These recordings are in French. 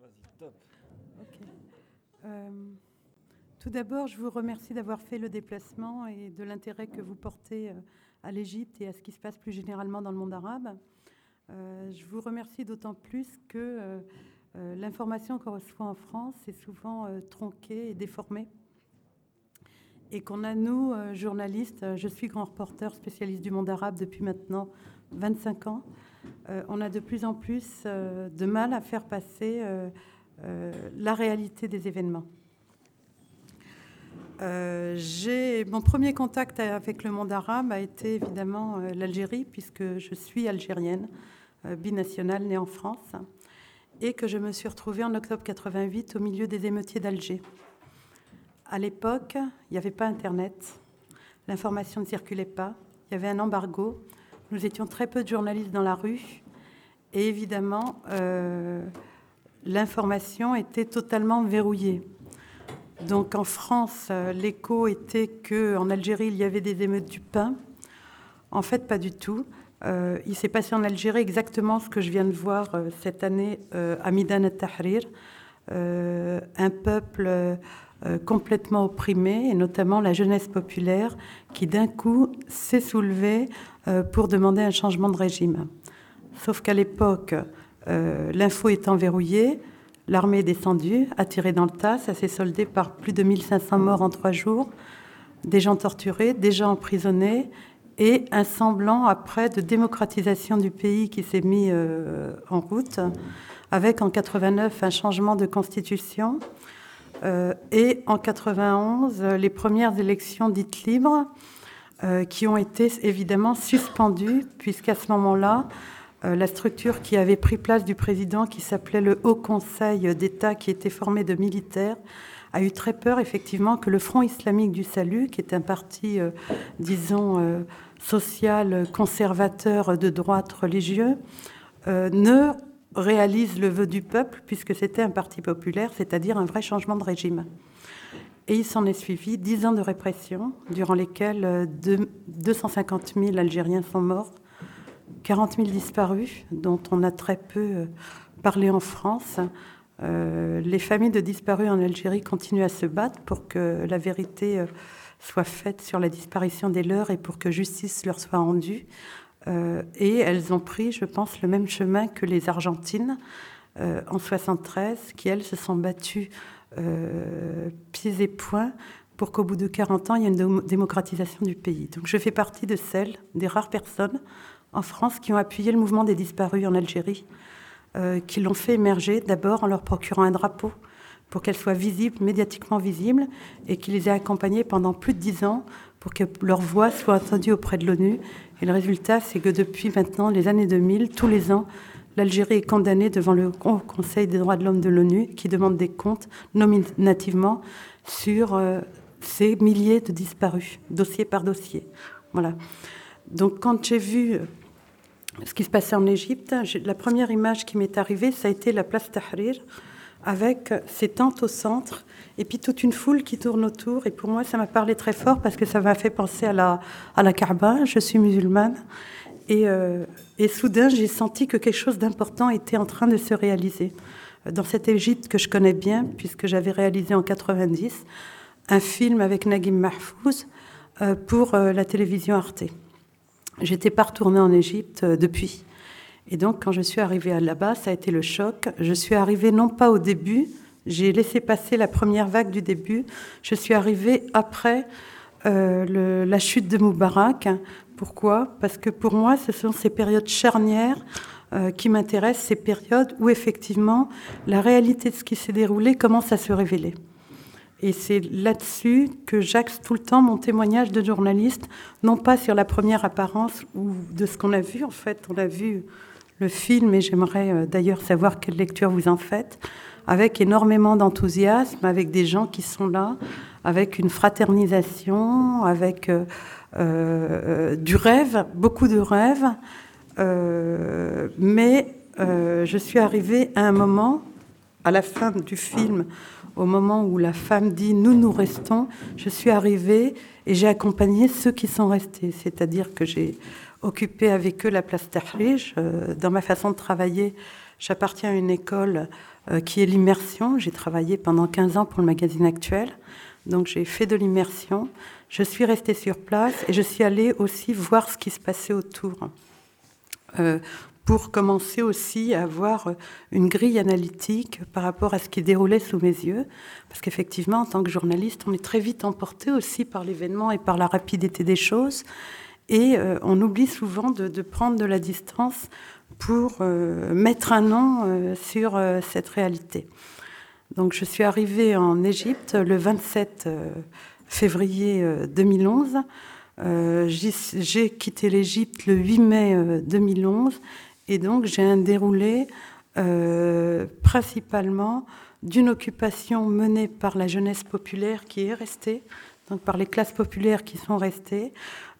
Vas-y, top. Ok. Tout d'abord, je vous remercie d'avoir fait le déplacement et de l'intérêt que vous portez à l'Égypte et à ce qui se passe plus généralement dans le monde arabe. Je vous remercie d'autant plus que l'information qu'on reçoit en France est souvent tronquée et déformée. Et qu'on a, nous, journalistes, je suis grand reporter spécialiste du monde arabe depuis maintenant 25 ans, on a de plus en plus de mal à faire passer la réalité des événements. Mon premier contact avec le monde arabe a été évidemment l'Algérie, puisque je suis algérienne, binationale, née en France, et que je me suis retrouvée en octobre 88 au milieu des émeutiers d'Alger. À l'époque, il n'y avait pas Internet, l'information ne circulait pas, il y avait un embargo, nous étions très peu de journalistes dans la rue, et évidemment, l'information était totalement verrouillée. Donc en France, l'écho était qu'en Algérie, il y avait des émeutes du pain. En fait, pas du tout. Il s'est passé en Algérie exactement ce que je viens de voir cette année à Midan al-Tahrir, un peuple complètement opprimé, et notamment la jeunesse populaire, qui d'un coup s'est soulevée pour demander un changement de régime. Sauf qu'à l'époque, l'info étant verrouillée, l'armée est descendue, a tiré dans le tas. Ça s'est soldé par plus de 1500 morts en 3 jours, des gens torturés, des gens emprisonnés, et un semblant après de démocratisation du pays qui s'est mis en route, avec en 89 un changement de constitution, et en 91 les premières élections dites libres, qui ont été évidemment suspendues, puisqu'à ce moment-là, la structure qui avait pris place du président, qui s'appelait le Haut Conseil d'État, qui était formé de militaires, a eu très peur, effectivement, que le Front islamique du salut, qui est un parti, disons, social, conservateur, de droite, religieux, ne réalise le vœu du peuple, puisque c'était un parti populaire, c'est-à-dire un vrai changement de régime. Et il s'en est suivi 10 ans de répression, durant lesquels 250 000 Algériens sont morts, 40 000 disparus, dont on a très peu parlé en France. Les familles de disparus en Algérie continuent à se battre pour que la vérité soit faite sur la disparition des leurs et pour que justice leur soit rendue. Et elles ont pris, je pense, le même chemin que les Argentines en 73, qui, elles, se sont battues pieds et poings pour qu'au bout de 40 ans, il y ait une démocratisation du pays. Donc je fais partie de celles, des rares personnes en France qui ont appuyé le mouvement des disparus en Algérie, qui l'ont fait émerger d'abord en leur procurant un drapeau pour qu'elle soit visible, médiatiquement visible, et qui les a accompagnés pendant plus de 10 ans pour que leur voix soit entendue auprès de l'ONU. Et le résultat, c'est que depuis maintenant les années 2000, tous les ans, l'Algérie est condamnée devant le Haut Conseil des droits de l'homme de l'ONU, qui demande des comptes nominativement sur ces milliers de disparus, dossier par dossier. Voilà. Donc quand j'ai vu ce qui se passait en Égypte, la première image qui m'est arrivée, ça a été la place Tahrir, avec ses tentes au centre, et puis toute une foule qui tourne autour. Et pour moi, ça m'a parlé très fort, parce que ça m'a fait penser à la Kaaba. Je suis musulmane. Et soudain, j'ai senti que quelque chose d'important était en train de se réaliser. Dans cette Égypte que je connais bien, puisque j'avais réalisé en 90 un film avec Naguim Mahfouz pour la télévision Arte. J'étais pas retournée en Égypte depuis. Et donc, quand je suis arrivée là-bas, ça a été le choc. Je suis arrivée non pas au début, j'ai laissé passer la première vague du début. Je suis arrivée après la chute de Moubarak. Pourquoi ? Parce que pour moi, ce sont ces périodes charnières qui m'intéressent, ces périodes où effectivement la réalité de ce qui s'est déroulé commence à se révéler. Et c'est là-dessus que j'axe tout le temps mon témoignage de journaliste, non pas sur la première apparence ou de ce qu'on a vu. En fait, on a vu le film, et j'aimerais d'ailleurs savoir quelle lecture vous en faites, avec énormément d'enthousiasme, avec des gens qui sont là, avec une fraternisation, avec du rêve, beaucoup de rêves. Mais je suis arrivée à un moment, à la fin du film, au moment où la femme dit « nous restons », je suis arrivée et j'ai accompagné ceux qui sont restés. C'est-à-dire que j'ai occupé avec eux la place Tahrir. Dans ma façon de travailler, j'appartiens à une école qui est l'immersion. J'ai travaillé pendant 15 ans pour le magazine Actuel, donc j'ai fait de l'immersion. Je suis restée sur place et je suis allée aussi voir ce qui se passait autour, pour commencer aussi à avoir une grille analytique par rapport à ce qui déroulait sous mes yeux. Parce qu'effectivement, en tant que journaliste, on est très vite emporté aussi par l'événement et par la rapidité des choses. Et on oublie souvent de prendre de la distance pour mettre un nom sur cette réalité. Donc je suis arrivée en Égypte le 27 février 2011. J'ai quitté l'Égypte le 8 mai 2011. Et donc j'ai un déroulé principalement d'une occupation menée par la jeunesse populaire qui est restée, donc par les classes populaires qui sont restées.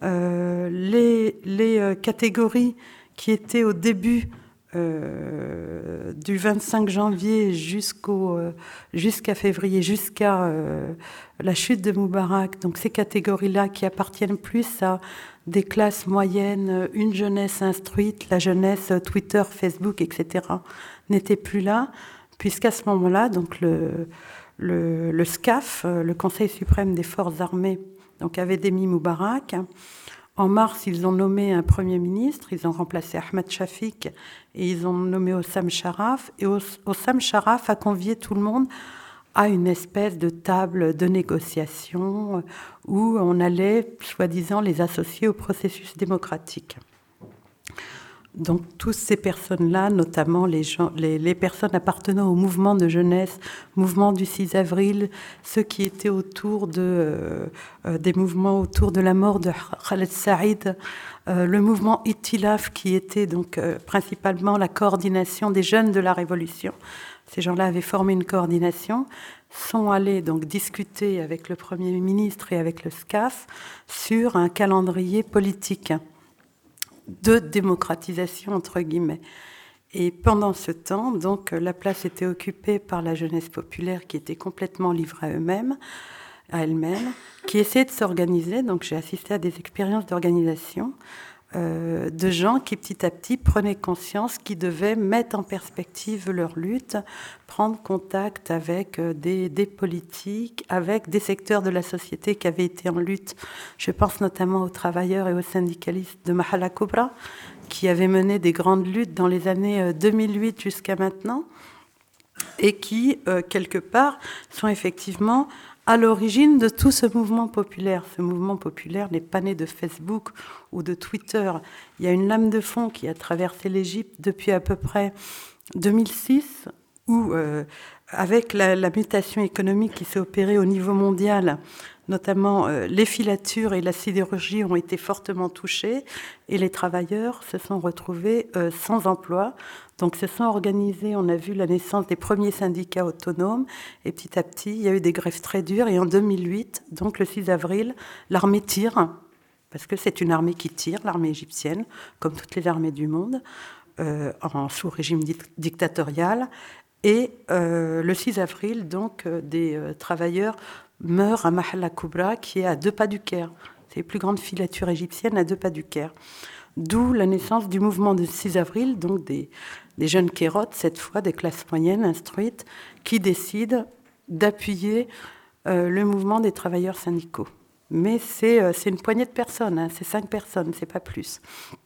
Les catégories qui étaient au début du 25 janvier jusqu'à février, jusqu'à la chute de Moubarak, donc ces catégories-là qui appartiennent plus à des classes moyennes, une jeunesse instruite, la jeunesse Twitter, Facebook, etc., n'étaient plus là, puisqu'à ce moment-là, donc le SCAF, le Conseil suprême des forces armées, donc avait démis Moubarak. En mars, ils ont nommé un Premier ministre, ils ont remplacé Ahmed Shafik et ils ont nommé Hossam Sharaf. Et Hossam Sharaf a convié tout le monde à une espèce de table de négociation où on allait, soi-disant, les associer au processus démocratique. Donc, toutes ces personnes-là, notamment les personnes appartenant au mouvement de jeunesse, mouvement du 6 avril, ceux qui étaient autour des mouvements autour de la mort de Khaled Saïd, le mouvement Itilaf, qui était donc principalement la coordination des jeunes de la Révolution. Ces gens-là avaient formé une coordination, sont allés donc discuter avec le Premier ministre et avec le SCAF sur un calendrier politique de démocratisation, entre guillemets. Et pendant ce temps, donc, la place était occupée par la jeunesse populaire qui était complètement livrée à elle-même, qui essayait de s'organiser. Donc j'ai assisté à des expériences d'organisation de gens qui petit à petit prenaient conscience qu'ils devaient mettre en perspective leur lutte, prendre contact avec des politiques, avec des secteurs de la société qui avaient été en lutte. Je pense notamment aux travailleurs et aux syndicalistes de Mahala Kubra, qui avaient mené des grandes luttes dans les années 2008 jusqu'à maintenant, et qui, quelque part, sont effectivement à l'origine de tout ce mouvement populaire. Ce mouvement populaire n'est pas né de Facebook ou de Twitter. Il y a une lame de fond qui a traversé l'Égypte depuis à peu près 2006, où, avec la mutation économique qui s'est opérée au niveau mondial, notamment les filatures et la sidérurgie ont été fortement touchées et les travailleurs se sont retrouvés sans emploi. Donc se sont organisés, on a vu la naissance des premiers syndicats autonomes et petit à petit, il y a eu des grèves très dures et en 2008, donc le 6 avril, l'armée tire, parce que c'est une armée qui tire, l'armée égyptienne, comme toutes les armées du monde, sous régime dictatorial. Et le 6 avril, donc, des travailleurs meurent à Mahala Kubra, qui est à 2 pas du Caire. C'est les plus grandes filatures égyptiennes à 2 pas du Caire. D'où la naissance du mouvement du 6 avril, donc des jeunes kérotes, cette fois des classes moyennes instruites, qui décident d'appuyer le mouvement des travailleurs syndicaux. Mais c'est une poignée de personnes, hein, c'est 5 personnes, c'est pas plus.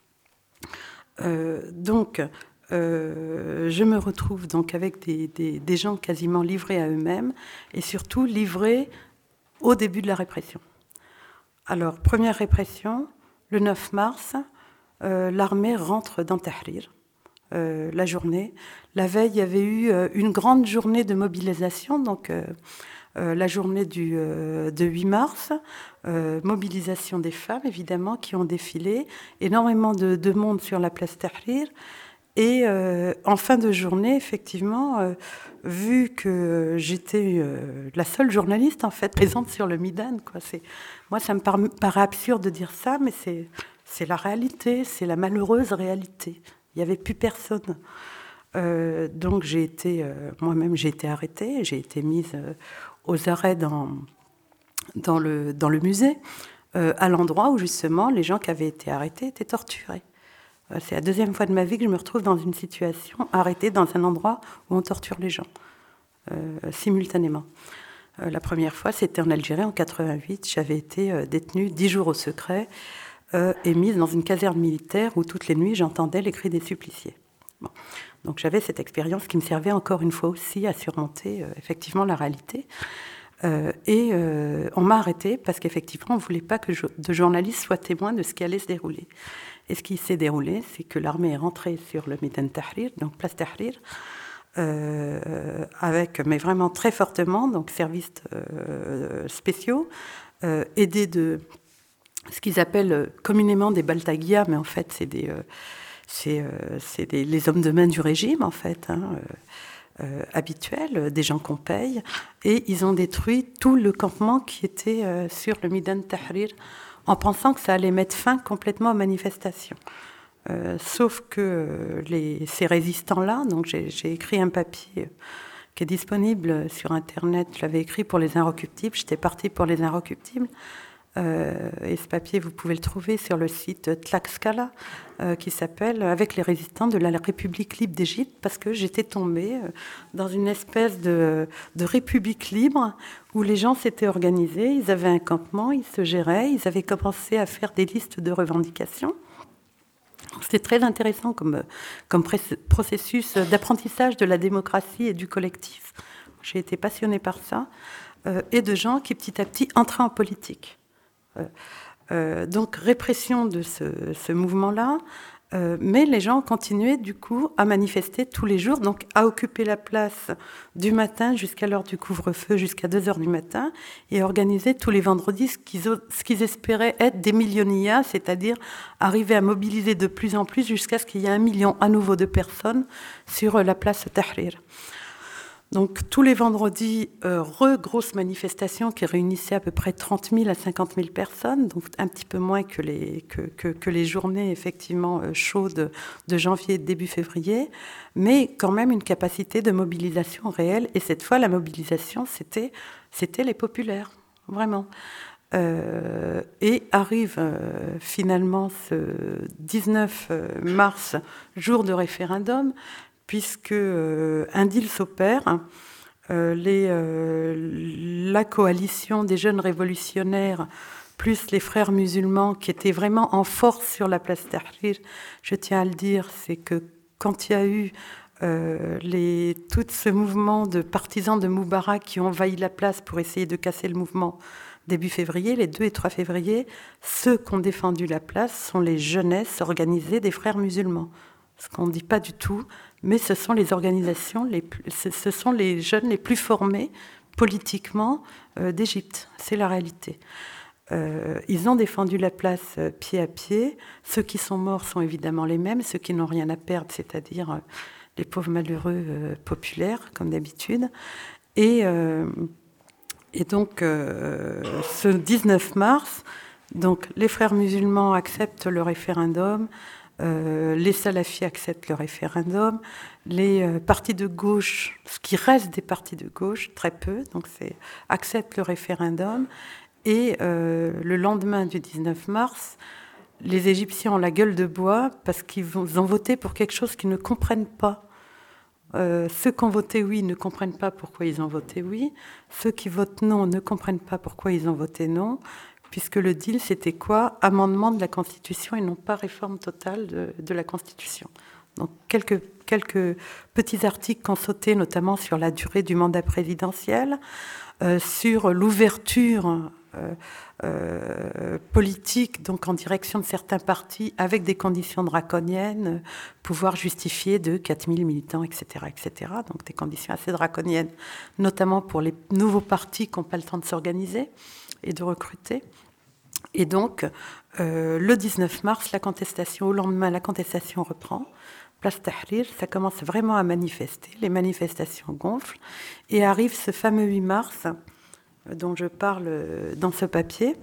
Donc, je me retrouve donc avec des gens quasiment livrés à eux-mêmes et surtout livrés au début de la répression. Alors, première répression, le 9 mars, l'armée rentre dans Tahrir, la journée. La veille, il y avait eu une grande journée de mobilisation, donc la journée de 8 mars, mobilisation des femmes, évidemment, qui ont défilé, énormément de monde sur la place Tahrir. Et en fin de journée, effectivement, vu que j'étais la seule journaliste en fait présente sur le Midan, quoi. Moi, ça me paraît absurde de dire ça, mais c'est la réalité, c'est la malheureuse réalité. Il n'y avait plus personne. Donc moi-même, j'ai été arrêtée, j'ai été mise aux arrêts dans le musée, à l'endroit où justement les gens qui avaient été arrêtés étaient torturés. C'est la deuxième fois de ma vie que je me retrouve dans une situation arrêtée dans un endroit où on torture les gens, simultanément. La première fois, c'était en Algérie en 88. J'avais été détenue 10 jours au secret et mise dans une caserne militaire où toutes les nuits, j'entendais les cris des suppliciés. Bon. Donc j'avais cette expérience qui me servait encore une fois aussi à surmonter effectivement la réalité. On m'a arrêtée parce qu'effectivement, on ne voulait pas que de journalistes soient témoins de ce qui allait se dérouler. Et ce qui s'est déroulé, c'est que l'armée est rentrée sur le Midan Tahrir, donc place Tahrir, mais vraiment très fortement, donc services spéciaux, aidés de ce qu'ils appellent communément des Baltaguia, mais en fait, c'est les hommes de main du régime, en fait, habituels, des gens qu'on paye, et ils ont détruit tout le campement qui était sur le Midan Tahrir, en pensant que ça allait mettre fin complètement aux manifestations. Sauf que ces résistants-là, donc j'ai écrit un papier qui est disponible sur Internet, je l'avais écrit pour les Inrecuptibles, j'étais partie pour les Inrecuptibles, et ce papier, vous pouvez le trouver sur le site Tlaxcala, qui s'appelle « Avec les résistants de la République libre d'Égypte », parce que j'étais tombée dans une espèce de république libre où les gens s'étaient organisés, ils avaient un campement, ils se géraient, ils avaient commencé à faire des listes de revendications. C'était très intéressant comme processus d'apprentissage de la démocratie et du collectif. J'ai été passionnée par ça, et de gens qui petit à petit entraient en politique. Donc répression de ce mouvement-là, mais les gens continuaient du coup à manifester tous les jours, donc à occuper la place du matin jusqu'à l'heure du couvre-feu, jusqu'à 2h du matin, et organiser tous les vendredis ce qu'ils espéraient être des millonnias, c'est-à-dire arriver à mobiliser de plus en plus jusqu'à ce qu'il y ait 1 million à nouveau de personnes sur la place Tahrir. Donc tous les vendredis, grosse manifestation qui réunissait à peu près 30 000 à 50 000 personnes, donc un petit peu moins que les journées effectivement chaudes de janvier et de début février, mais quand même une capacité de mobilisation réelle. Et cette fois, la mobilisation, c'était les populaires, vraiment. Et arrive finalement ce 19 mars, jour de référendum, puisque un deal s'opère. La coalition des jeunes révolutionnaires plus les frères musulmans qui étaient vraiment en force sur la place Tahrir, je tiens à le dire, c'est que quand il y a eu tout ce mouvement de partisans de Moubarak qui ont envahi la place pour essayer de casser le mouvement début février, les 2 et 3 février, ceux qui ont défendu la place sont les jeunesses organisées des frères musulmans. Ce qu'on ne dit pas du tout, mais ce sont les organisations, ce sont les jeunes les plus formés politiquement d'Égypte. C'est la réalité. Ils ont défendu la place pied à pied. Ceux qui sont morts sont évidemment les mêmes, ceux qui n'ont rien à perdre, c'est-à-dire les pauvres malheureux populaires, comme d'habitude. Et donc, ce 19 mars, donc, les frères musulmans acceptent le référendum. Les salafis acceptent le référendum, les partis de gauche, ce qui reste des partis de gauche, très peu, donc acceptent le référendum. Et le lendemain du 19 mars, les Égyptiens ont la gueule de bois parce qu'ils ont voté pour quelque chose qu'ils ne comprennent pas. Ceux qui ont voté oui ne comprennent pas pourquoi ils ont voté oui. Ceux qui votent non ne comprennent pas pourquoi ils ont voté non. Puisque le deal, c'était quoi? Amendement de la Constitution et non pas réforme totale de la Constitution. Donc, quelques petits articles qui ont sauté, notamment sur la durée du mandat présidentiel, sur l'ouverture politique, donc en direction de certains partis, avec des conditions draconiennes, pouvoir justifier de 4000 militants, etc., etc. Donc, des conditions assez draconiennes, notamment pour les nouveaux partis qui n'ont pas le temps de s'organiser et de recruter. Et donc, le 19 mars, la contestation, au lendemain, la contestation reprend. Place Tahrir, ça commence vraiment à manifester. Les manifestations gonflent. Et arrive ce fameux 8 mars, dont je parle dans ce papier,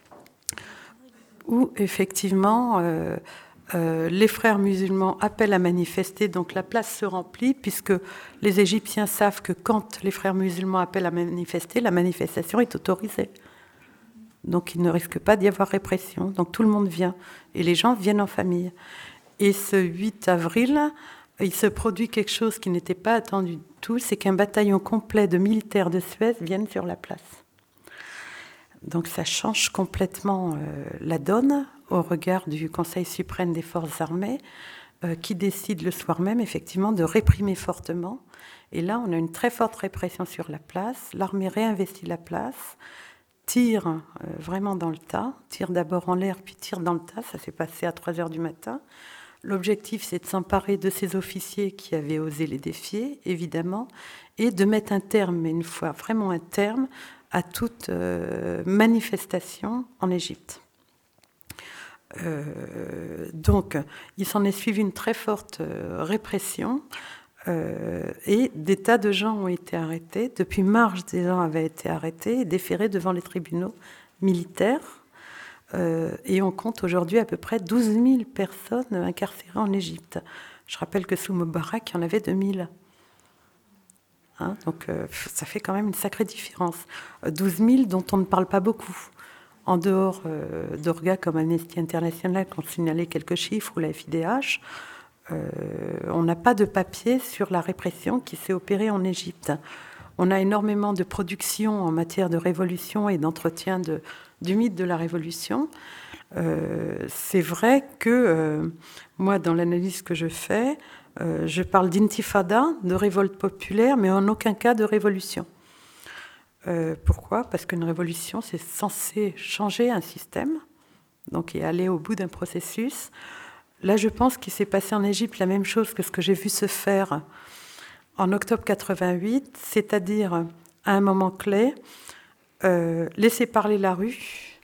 où effectivement, les frères musulmans appellent à manifester. Donc la place se remplit, puisque les Égyptiens savent que quand les frères musulmans appellent à manifester, la manifestation est autorisée. Donc il ne risque pas d'y avoir répression. Donc tout le monde vient. Et les gens viennent en famille. Et ce 8 avril, il se produit quelque chose qui n'était pas attendu du tout, c'est qu'un bataillon complet de militaires de Suez vienne sur la place. Donc ça change complètement la donne au regard du Conseil suprême des forces armées, qui décide le soir même, effectivement, de réprimer fortement. Et là, on a une très forte répression sur la place. L'armée réinvestit la place, tire vraiment dans le tas, tire d'abord en l'air, puis tire dans le tas. Ça s'est passé à 3 heures du matin. L'objectif, c'est de s'emparer de ces officiers qui avaient osé les défier, évidemment, et de mettre un terme, mais une fois vraiment un terme, à toute manifestation en Égypte. Donc, il s'en est suivi une très forte répression et des tas de gens ont été arrêtés. Depuis mars, des gens avaient été arrêtés et déférés devant les tribunaux militaires. Et on compte aujourd'hui à peu près 12 000 personnes incarcérées en Égypte. Je rappelle que sous Moubarak, il y en avait 2 000. Hein, donc ça fait quand même une sacrée différence. 12 000 dont on ne parle pas beaucoup. En dehors d'orgas comme Amnesty International qui ont signalé quelques chiffres ou la FIDH, on n'a pas de papier sur la répression qui s'est opérée en Égypte. On a énormément de production en matière de révolution et d'entretien du mythe de la révolution. C'est vrai que moi, dans l'analyse que je fais, je parle d'intifada, de révolte populaire, mais en aucun cas de révolution. Pourquoi ? Parce qu'une révolution, c'est censé changer un système, donc et aller au bout d'un processus. Là, je pense qu'il s'est passé en Égypte la même chose que ce que j'ai vu se faire en octobre 88, c'est-à-dire à un moment clé, laisser parler la rue,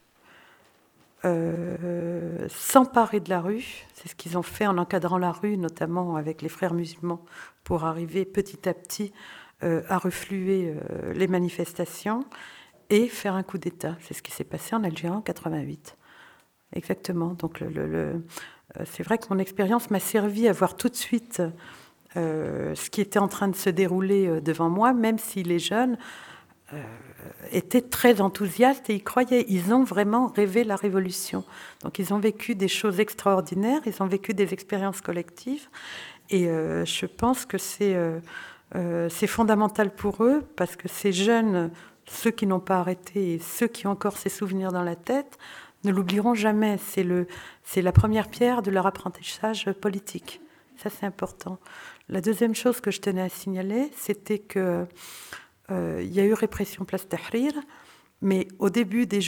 s'emparer de la rue. C'est ce qu'ils ont fait en encadrant la rue, notamment avec les frères musulmans, pour arriver petit à petit à refluer les manifestations et faire un coup d'État. C'est ce qui s'est passé en Algérie en 88. Exactement. Donc c'est vrai que mon expérience m'a servi à voir tout de suite ce qui était en train de se dérouler devant moi, même si les jeunes étaient très enthousiastes et y croyaient. Ils ont vraiment rêvé la révolution. Donc ils ont vécu des choses extraordinaires, ils ont vécu des expériences collectives. Et je pense que c'est fondamental pour eux, parce que ces jeunes, ceux qui n'ont pas arrêté et ceux qui ont encore ces souvenirs dans la tête, ne l'oublieront jamais. C'est la première pierre de leur apprentissage politique. Ça, c'est important. La deuxième chose que je tenais à signaler, c'était qu'il y a eu répression place Tahrir, mais au début des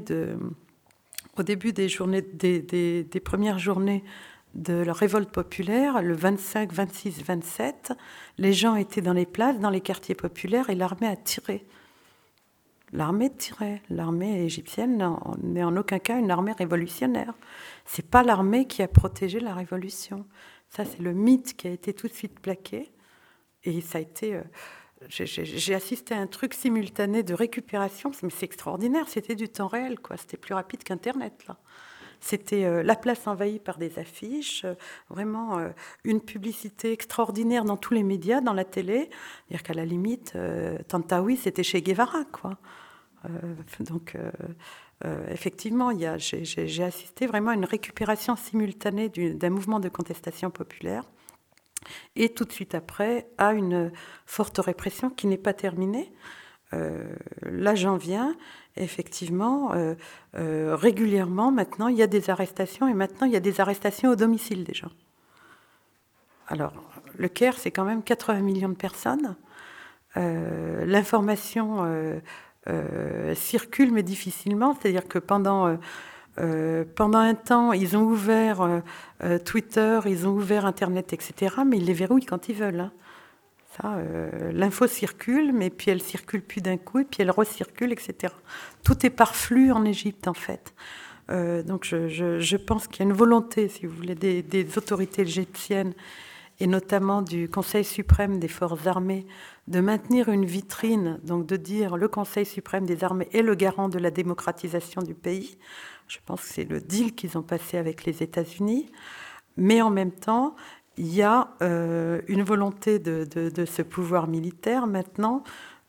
premières journées de la révolte populaire, le 25, 26, 27, les gens étaient dans les places, dans les quartiers populaires, et l'armée a tiré. L'armée tirait. L'armée égyptienne n'est en aucun cas une armée révolutionnaire. C'est pas l'armée qui a protégé la révolution. Ça, c'est le mythe qui a été tout de suite plaqué. Et ça a été... J'ai assisté à un truc simultané de récupération, mais c'est extraordinaire. C'était du temps réel, quoi. C'était plus rapide qu'Internet, là. C'était la place envahie par des affiches, vraiment une publicité extraordinaire dans tous les médias, dans la télé. C'est-à-dire qu'à la limite, Tantawi, c'était chez Guevara, quoi. Donc, effectivement, j'ai assisté vraiment à une récupération simultanée d'un mouvement de contestation populaire. Et tout de suite après, à une forte répression qui n'est pas terminée. Là, j'en viens. Effectivement, régulièrement, maintenant, il y a des arrestations, et maintenant, il y a des arrestations au domicile des gens. Alors, le Caire, c'est quand même 80 millions de personnes. L'information circule, mais difficilement. C'est-à-dire que pendant un temps, ils ont ouvert Twitter, ils ont ouvert Internet, etc., mais ils les verrouillent quand ils veulent. Hein. L'info circule, mais puis elle circule plus d'un coup, et puis elle recircule, etc. Tout est par flux en Égypte, en fait. Donc je pense qu'il y a une volonté, si vous voulez, des autorités égyptiennes, et notamment du Conseil suprême des forces armées, de maintenir une vitrine, donc de dire le Conseil suprême des armées est le garant de la démocratisation du pays. Je pense que c'est le deal qu'ils ont passé avec les États-Unis. Mais en même temps, il y a une volonté de ce pouvoir militaire maintenant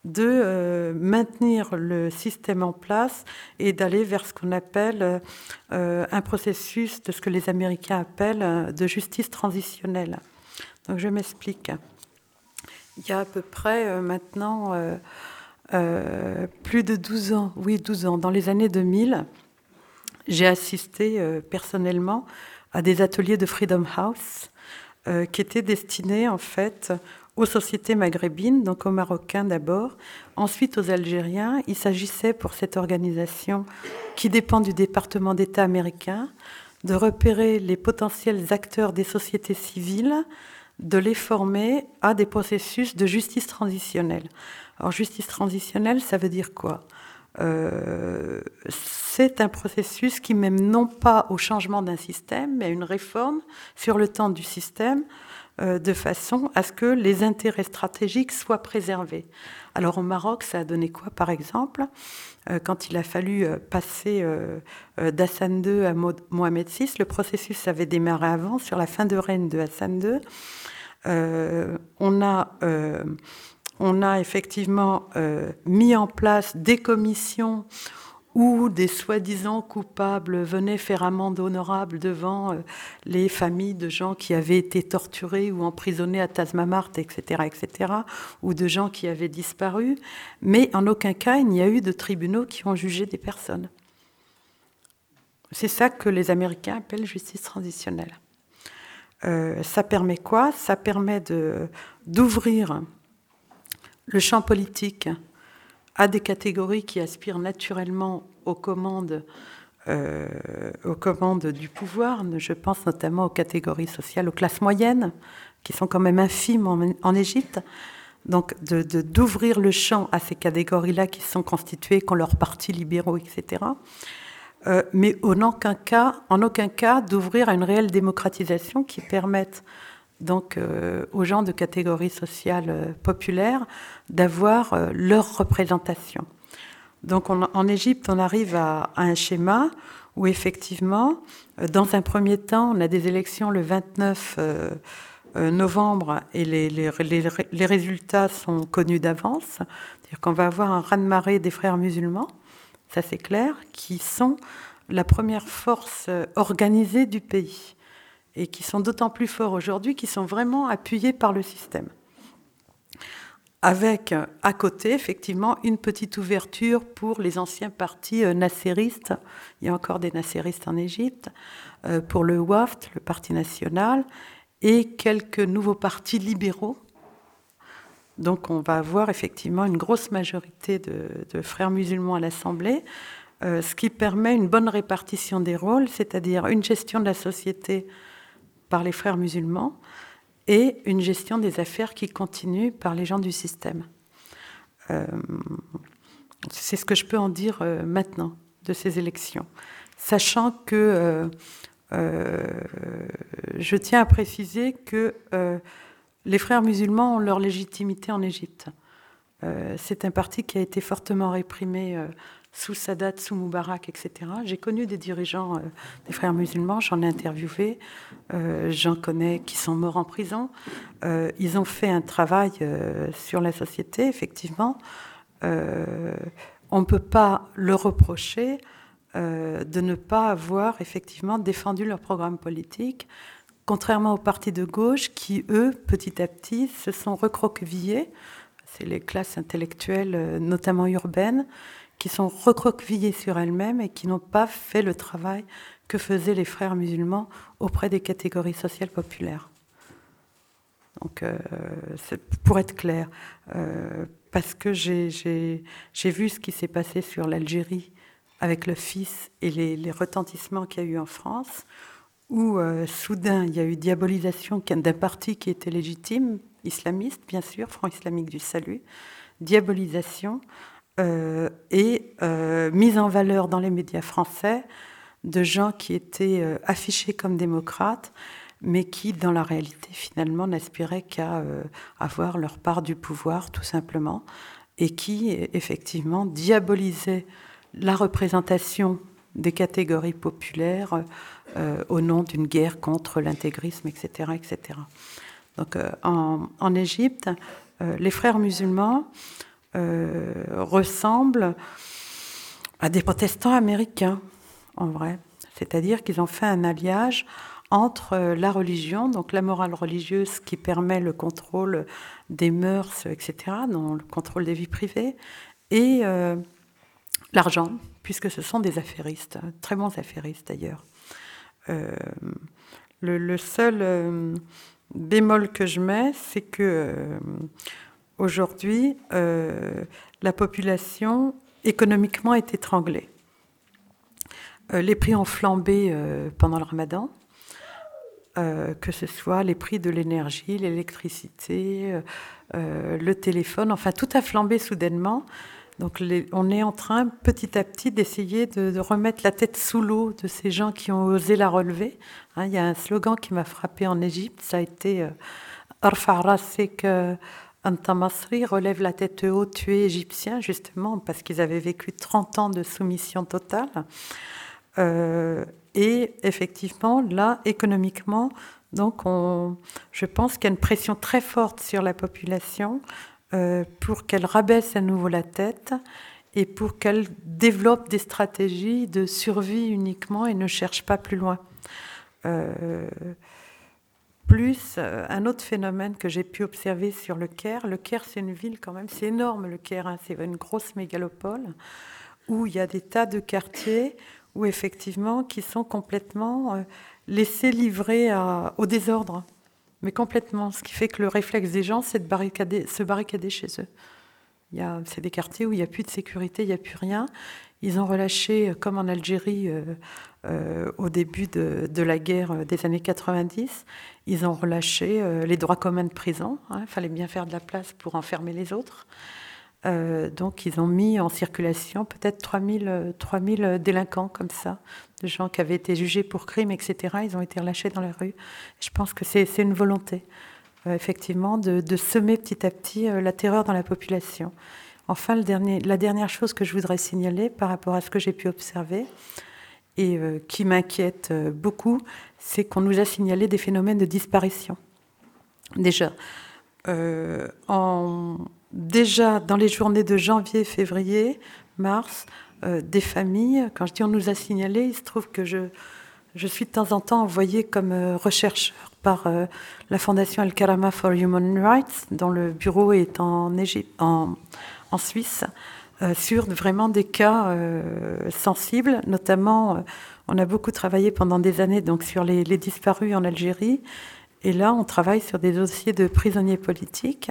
de maintenir le système en place et d'aller vers ce qu'on appelle un processus de ce que les Américains appellent de justice transitionnelle. Donc je m'explique. Il y a à peu près maintenant plus de 12 ans, oui 12 ans, dans les années 2000, j'ai assisté personnellement à des ateliers de Freedom House qui étaient destinés en fait aux sociétés maghrébines, donc aux Marocains d'abord, ensuite aux Algériens. Il s'agissait pour cette organisation qui dépend du département d'État américain de repérer les potentiels acteurs des sociétés civiles, de les former à des processus de justice transitionnelle. Alors justice transitionnelle, ça veut dire quoi ? C'est un processus qui mène non pas au changement d'un système, mais à une réforme sur le temps du système, de façon à ce que les intérêts stratégiques soient préservés. Alors au Maroc, ça a donné quoi, par exemple ? Quand il a fallu passer d'Hassan II à Mohamed VI, le processus avait démarré avant, sur la fin de règne de Hassan II. On a effectivement mis en place des commissions où des soi-disant coupables venaient faire amende honorable devant les familles de gens qui avaient été torturés ou emprisonnés à Tazmamart, etc., ou de gens qui avaient disparu. Mais en aucun cas, il n'y a eu de tribunaux qui ont jugé des personnes. C'est ça que les Américains appellent justice transitionnelle. Ça permet quoi ? Ça permet d'ouvrir le champ politique à des catégories qui aspirent naturellement aux commandes du pouvoir. Je pense notamment aux catégories sociales, aux classes moyennes, qui sont quand même infimes en Égypte. Donc d'ouvrir le champ à ces catégories-là qui sont constituées, qui ont leurs partis libéraux, etc. Mais en aucun cas d'ouvrir à une réelle démocratisation qui permette donc aux gens de catégories sociales populaires d'avoir leur représentation. Donc en Égypte, on arrive à un schéma où effectivement, dans un premier temps, on a des élections le 29 novembre et les résultats sont connus d'avance. C'est-à-dire qu'on va avoir un raz-de-marée des frères musulmans, ça c'est clair, qui sont la première force organisée du pays et qui sont d'autant plus forts aujourd'hui qu'ils sont vraiment appuyés par le système. Avec, à côté, effectivement, une petite ouverture pour les anciens partis nasseristes. Il y a encore des nasseristes en Égypte, pour le WAFT, le Parti national, et quelques nouveaux partis libéraux. Donc on va avoir effectivement une grosse majorité de frères musulmans à l'Assemblée, ce qui permet une bonne répartition des rôles, c'est-à-dire une gestion de la société par les frères musulmans, et une gestion des affaires qui continue par les gens du système. C'est ce que je peux en dire maintenant de ces élections. Sachant que je tiens à préciser que les frères musulmans ont leur légitimité en Égypte. C'est un parti qui a été fortement réprimé sous Sadat, sous Moubarak, etc. J'ai connu des dirigeants des frères musulmans, j'en ai interviewé, j'en connais qui sont morts en prison. Ils ont fait un travail sur la société, effectivement. On ne peut pas leur reprocher de ne pas avoir effectivement défendu leur programme politique, contrairement aux partis de gauche qui, eux, petit à petit, se sont recroquevillés. C'est les classes intellectuelles, notamment urbaines, qui sont recroquevillées sur elles-mêmes et qui n'ont pas fait le travail que faisaient les frères musulmans auprès des catégories sociales populaires. Donc, pour être clair, parce que j'ai vu ce qui s'est passé sur l'Algérie avec le fils et les retentissements qu'il y a eu en France, où soudain il y a eu diabolisation d'un parti qui était légitime, islamiste bien sûr, Front islamique du salut, diabolisation et mise en valeur dans les médias français de gens qui étaient affichés comme démocrates, mais qui, dans la réalité, finalement, n'aspiraient qu'à avoir leur part du pouvoir, tout simplement, et qui, effectivement, diabolisaient la représentation des catégories populaires au nom d'une guerre contre l'intégrisme, etc., etc. Donc, en Égypte, les frères musulmans ressemblent à des protestants américains, en vrai. C'est-à-dire qu'ils ont fait un alliage entre la religion, donc la morale religieuse qui permet le contrôle des mœurs, etc., donc le contrôle des vies privées, et l'argent, puisque ce sont des affairistes, très bons affairistes d'ailleurs. Le seul bémol que je mets, c'est que aujourd'hui, la population économiquement est étranglée. Les prix ont flambé pendant le Ramadan, que ce soit les prix de l'énergie, l'électricité, le téléphone, enfin tout a flambé soudainement. Donc on est en train petit à petit d'essayer de remettre la tête sous l'eau de ces gens qui ont osé la relever. Hein, il y a un slogan qui m'a frappé en Égypte, ça a été Arfa rasek anta Masri, relève la tête haute, tu es égyptien, justement, parce qu'ils avaient vécu 30 ans de soumission totale. Et effectivement, là, économiquement, donc je pense qu'il y a une pression très forte sur la population pour qu'elle rabaisse à nouveau la tête et pour qu'elle développe des stratégies de survie uniquement et ne cherche pas plus loin. Plus un autre phénomène que j'ai pu observer sur le Caire. Le Caire, c'est une ville quand même, c'est énorme le Caire, hein, c'est une grosse mégalopole où il y a des tas de quartiers où effectivement qui sont complètement laissés livrer au désordre, mais complètement. Ce qui fait que le réflexe des gens, c'est de se barricader chez eux. C'est des quartiers où il n'y a plus de sécurité, il n'y a plus rien. Ils ont relâché, comme en Algérie au début de la guerre des années 90, ils ont relâché les droits communs de prison. Hein, il fallait bien faire de la place pour enfermer les autres. Donc ils ont mis en circulation peut-être 3000 délinquants comme ça, de gens qui avaient été jugés pour crimes, etc. Ils ont été relâchés dans la rue. Je pense que c'est une volonté, effectivement, de semer petit à petit la terreur dans la population. Enfin, la dernière chose que je voudrais signaler par rapport à ce que j'ai pu observer et qui m'inquiète beaucoup, c'est qu'on nous a signalé des phénomènes de disparition. Déjà, Déjà, dans les journées de janvier, février, mars, des familles, quand je dis on nous a signalé, il se trouve que je suis de temps en temps envoyée comme rechercheur par la Fondation Al-Karama for Human Rights, dont le bureau est en Suisse, sur vraiment des cas sensibles. Notamment, on a beaucoup travaillé pendant des années donc, sur les disparus en Algérie. Et là, on travaille sur des dossiers de prisonniers politiques.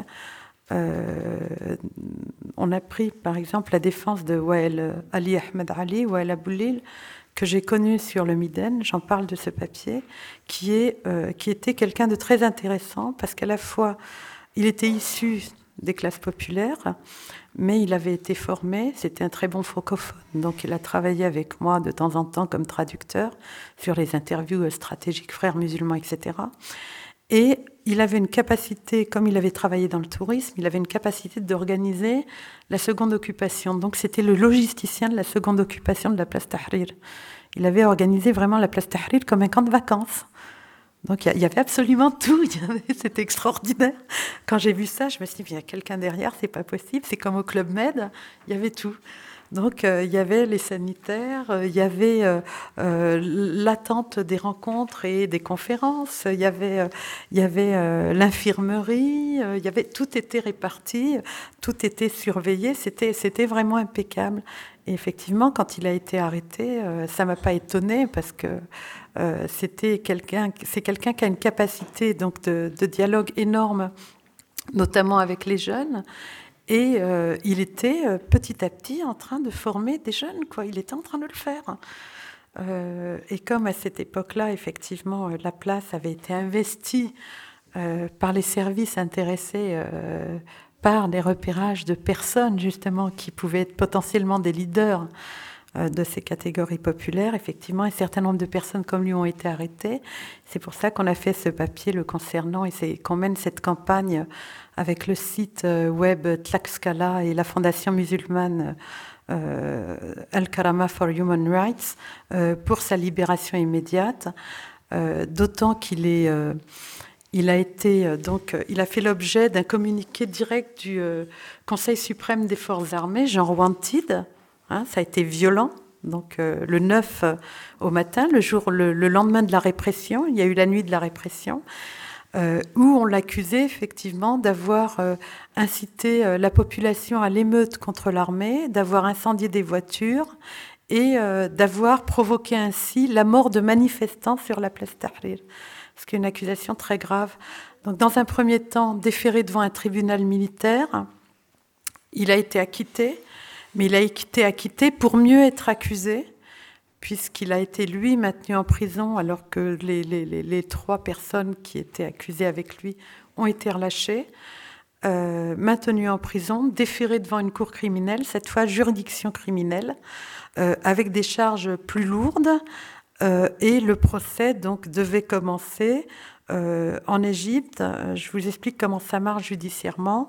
On a pris par exemple la défense de Wael Ali Ahmed Ali, Wael Aboulil, que j'ai connu sur le Miden, j'en parle de ce papier, qui était quelqu'un de très intéressant parce qu'à la fois il était issu des classes populaires, mais il avait été formé, c'était un très bon francophone, donc il a travaillé avec moi de temps en temps comme traducteur sur les interviews stratégiques frères musulmans, etc. Et il avait une capacité, comme il avait travaillé dans le tourisme, il avait une capacité d'organiser la seconde occupation. Donc c'était le logisticien de la seconde occupation de la place Tahrir. Il avait organisé vraiment la place Tahrir comme un camp de vacances. Donc il y avait absolument tout, c'était extraordinaire. Quand j'ai vu ça, je me suis dit, il y a quelqu'un derrière, c'est pas possible, c'est comme au Club Med, il y avait tout. Donc il y avait les sanitaires, il y avait l'attente des rencontres et des conférences, il y avait l'infirmerie, tout était réparti, tout était surveillé, c'était vraiment impeccable. Et effectivement, quand il a été arrêté, ça m'a pas étonnée parce que c'est quelqu'un qui a une capacité donc de dialogue énorme, notamment avec les jeunes. Et il était petit à petit en train de former des jeunes, quoi. Il était en train de le faire. Et comme à cette époque-là, effectivement, la place avait été investie par les services intéressés par des repérages de personnes, justement, qui pouvaient être potentiellement des leaders de ces catégories populaires, effectivement, un certain nombre de personnes comme lui ont été arrêtées. C'est pour ça qu'on a fait ce papier le concernant et qu'on mène cette campagne avec le site web Tlaxcala et la Fondation musulmane Al-Karama for Human Rights pour sa libération immédiate, d'autant qu'il il a fait l'objet d'un communiqué direct du Conseil suprême des forces armées, genre wanted. Ça a été violent. Donc le 9 au matin, le lendemain de la répression, il y a eu la nuit de la répression, où on l'accusait effectivement d'avoir incité la population à l'émeute contre l'armée, d'avoir incendié des voitures et d'avoir provoqué ainsi la mort de manifestants sur la place Tahrir. Ce qui est une accusation très grave. Donc, dans un premier temps, déféré devant un tribunal militaire, il a été acquitté, mais il a été acquitté pour mieux être accusé, puisqu'il a été, lui, maintenu en prison, alors que les 3 personnes qui étaient accusées avec lui ont été relâchées, maintenu en prison, déféré devant une cour criminelle, cette fois juridiction criminelle, avec des charges plus lourdes, et le procès donc devait commencer en Égypte. Je vous explique comment ça marche judiciairement.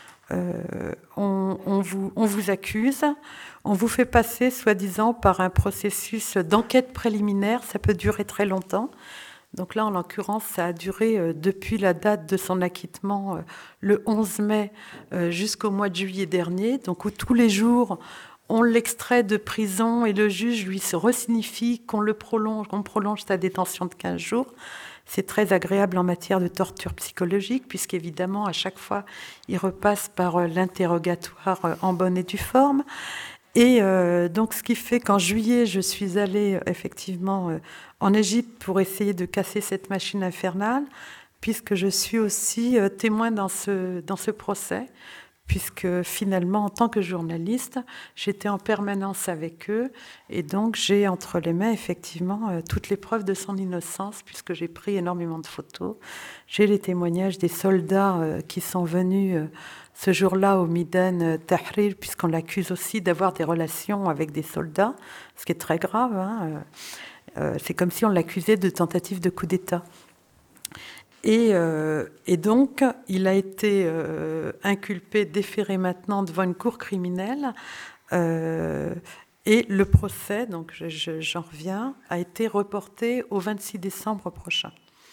On vous accuse, on vous fait passer soi-disant par un processus d'enquête préliminaire, ça peut durer très longtemps. Donc là, en l'occurrence, ça a duré depuis la date de son acquittement, le 11 mai, jusqu'au mois de juillet dernier, donc où tous les jours, on l'extrait de prison et le juge lui se resignifie qu'on prolonge sa détention de 15 jours. C'est très agréable en matière de torture psychologique, puisqu'évidemment, à chaque fois, il repasse par l'interrogatoire en bonne et due forme. Et donc, ce qui fait qu'en juillet, je suis allée effectivement en Égypte pour essayer de casser cette machine infernale, puisque je suis aussi témoin dans ce procès, puisque finalement, en tant que journaliste, j'étais en permanence avec eux, et donc j'ai entre les mains effectivement toutes les preuves de son innocence, puisque j'ai pris énormément de photos. J'ai les témoignages des soldats qui sont venus ce jour-là au Midan Tahrir, puisqu'on l'accuse aussi d'avoir des relations avec des soldats, ce qui est très grave. C'est comme si on l'accusait de tentative de coup d'État. Et donc, il a été inculpé, déféré maintenant devant une cour criminelle. Et le procès, donc j'en reviens, a été reporté au 26 décembre prochain.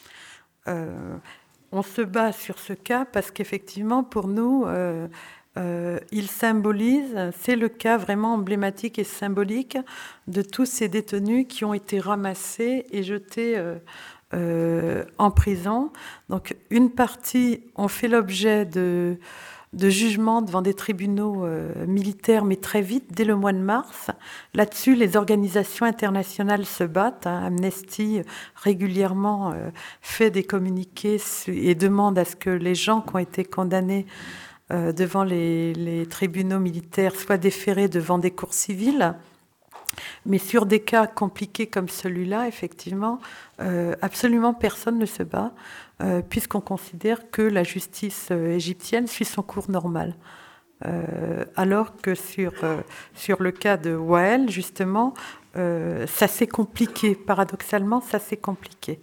On se bat sur ce cas parce qu'effectivement, pour nous, il symbolise, c'est le cas vraiment emblématique et symbolique de tous ces détenus qui ont été ramassés et jetés en prison. Donc une partie ont fait l'objet de jugements devant des tribunaux militaires, mais très vite, dès le mois de mars. Là-dessus, les organisations internationales se battent. Amnesty régulièrement fait des communiqués et demande à ce que les gens qui ont été condamnés devant les tribunaux militaires soient déférés devant des cours civiles. Mais sur des cas compliqués comme celui-là, effectivement, absolument personne ne se bat, puisqu'on considère que la justice égyptienne suit son cours normal. Alors que sur le cas de Wael, justement, ça s'est compliqué. Paradoxalement, ça s'est compliqué.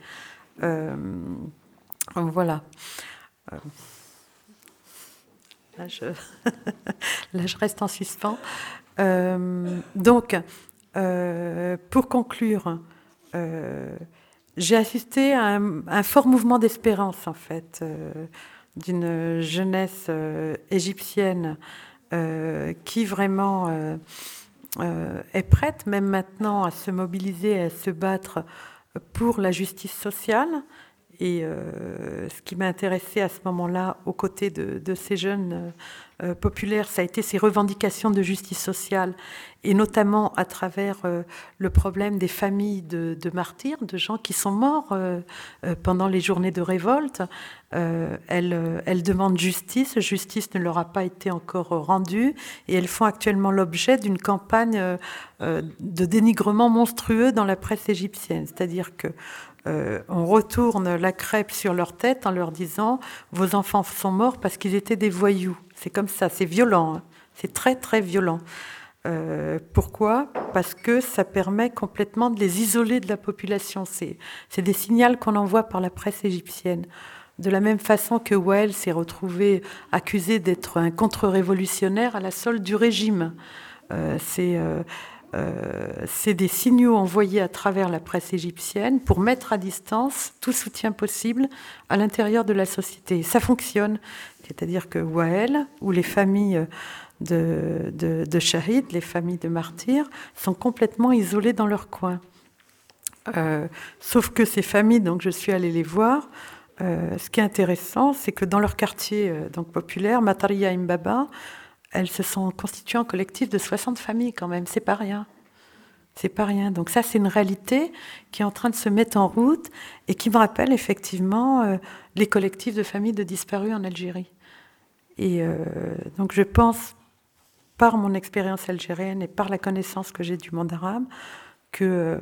Voilà. Là, je reste en suspens. Donc, pour conclure, j'ai assisté à un fort mouvement d'espérance, en fait, d'une jeunesse égyptienne qui vraiment est prête, même maintenant, à se mobiliser, à se battre pour la justice sociale. Et ce qui m'a intéressé à ce moment-là, aux côtés de ces jeunes populaires, ça a été ces revendications de justice sociale, et notamment à travers le problème des familles de martyrs, de gens qui sont morts pendant les journées de révolte. Elles demandent justice. Justice ne leur a pas été encore rendue, et elles font actuellement l'objet d'une campagne de dénigrement monstrueux dans la presse égyptienne. C'est-à-dire que on retourne la crêpe sur leur tête en leur disant « Vos enfants sont morts parce qu'ils étaient des voyous ». C'est comme ça, c'est violent, hein. C'est très très violent. Pourquoi ? Parce que ça permet complètement de les isoler de la population. C'est des signaux qu'on envoie par la presse égyptienne. De la même façon que Wael s'est retrouvé accusé d'être un contre-révolutionnaire à la solde du régime. c'est des signaux envoyés à travers la presse égyptienne pour mettre à distance tout soutien possible à l'intérieur de la société. Ça fonctionne, c'est-à-dire que Wael ou les familles de shahids, les familles de martyrs, sont complètement isolées dans leur coin. Sauf que ces familles, donc je suis allée les voir, ce qui est intéressant, c'est que dans leur quartier donc populaire, Mataria Imbaba, elles se sont constituées en collectif de 60 familles quand même, c'est pas rien. C'est pas rien. Donc ça, c'est une réalité qui est en train de se mettre en route et qui me rappelle effectivement les collectifs de familles de disparus en Algérie. Et donc je pense, par mon expérience algérienne et par la connaissance que j'ai du monde arabe, que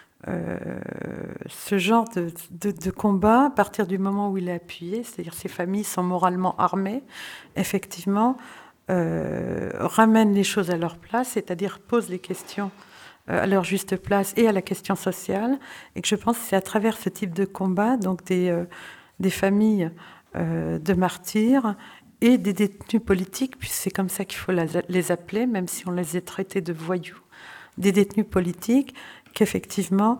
ce genre de combat, à partir du moment où il est appuyé, c'est-à-dire ces familles sont moralement armées, effectivement, ramène les choses à leur place, c'est-à-dire pose les questions à leur juste place et à la question sociale, et que je pense que c'est à travers ce type de combat, donc des familles de martyrs et des détenus politiques, puis c'est comme ça qu'il faut les appeler, même si on les a traités de voyous, des détenus politiques, qu'effectivement,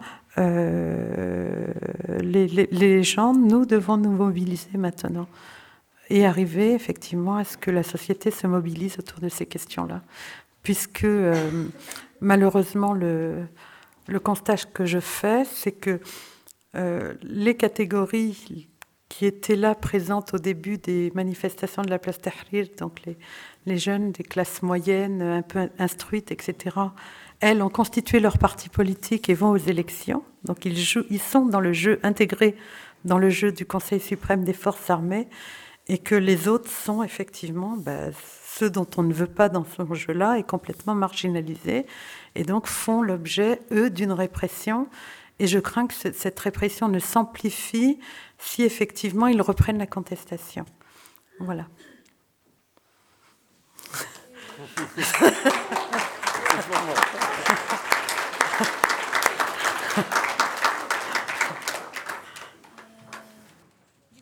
les gens, nous devons nous mobiliser maintenant et arriver effectivement à ce que la société se mobilise autour de ces questions-là. Puisque malheureusement, le constat que je fais, c'est que les catégories qui étaient là présentes au début des manifestations de la place Tahrir, donc les jeunes des classes moyennes, un peu instruites, etc., elles ont constitué leur parti politique et vont aux élections. Donc ils sont dans le jeu, intégrés dans le jeu du Conseil suprême des forces armées, et que les autres sont effectivement ceux dont on ne veut pas dans ce jeu-là et complètement marginalisés, et donc font l'objet, eux, d'une répression. Et je crains que cette répression ne s'amplifie si effectivement ils reprennent la contestation. Voilà.